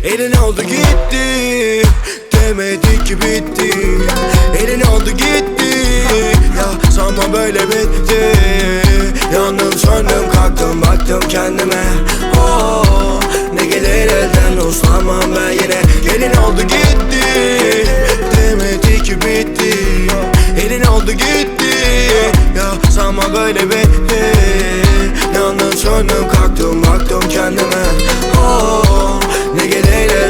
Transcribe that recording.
Elin oldu gitti, demedi ki bitti. Elin oldu gitti, ya sanma böyle bitti. Yandım söndüm kalktım baktım kendime. Oh, ne gelir elden uslanmam ben yine. Elin oldu gitti, demedi ki bitti. Elin oldu gitti, ya sanma böyle bitti.